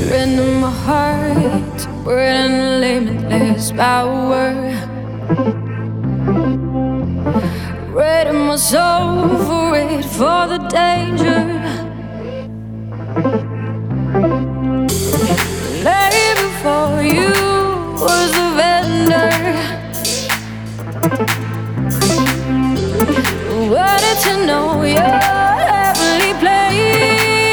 Surrender my heart to burn limitless power. Ready my soul for it, for the danger. Lay before you was the vendor. Ready to know your heavenly place.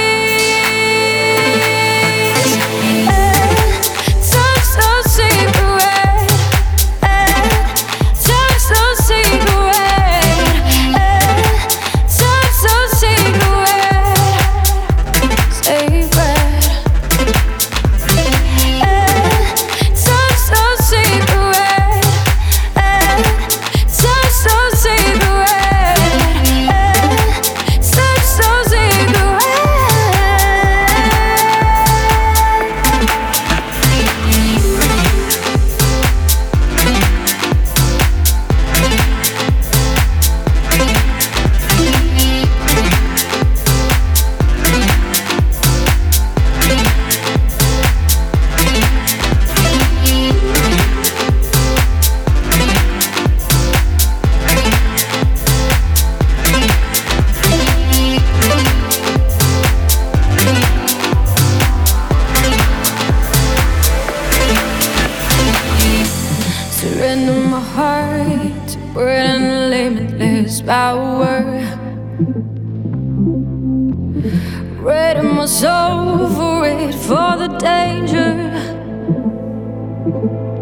Surrender my heart to burn limitless power. Ready my soul for it, for the danger.